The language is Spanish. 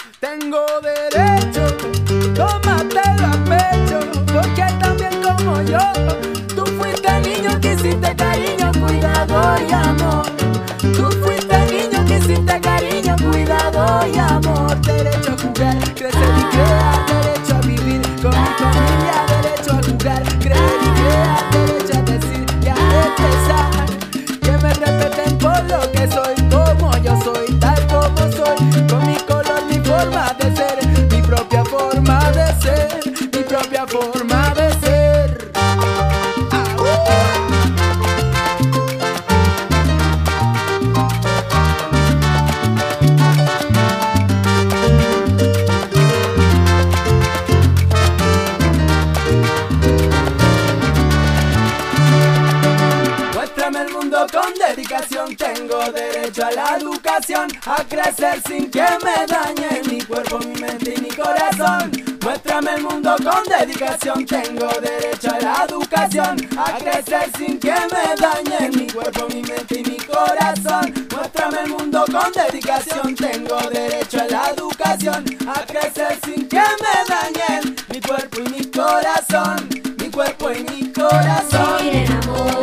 Tengo derecho, tómatelo a pecho, porque también como yo, tú fuiste niño que hiciste cariño, cuidado y amor. Tú fuiste niño que hiciste cariño, cuidado y amor. Derecho a jugar, crecer y crear, derecho a vivir con mi familia, derecho a jugar, creer y crear, derecho a decir y a expresar, que me respeten por lo que soy, como yo soy, tal como soy, con mi color, mi forma de ser, mi propia forma de ser, mi propia forma de ser. Muéstrame el mundo con dedicación, tengo derecho a la educación, a crecer sin que me dañe mi cuerpo, mi mente y mi corazón. Muéstrame el mundo con dedicación, tengo derecho a la educación, a crecer sin que me dañe mi cuerpo, mi mente y mi corazón. Muéstrame el mundo con dedicación, tengo derecho a la educación, a crecer sin que me dañen mi cuerpo y mi corazón, mi cuerpo y mi corazón. Vivir en amor.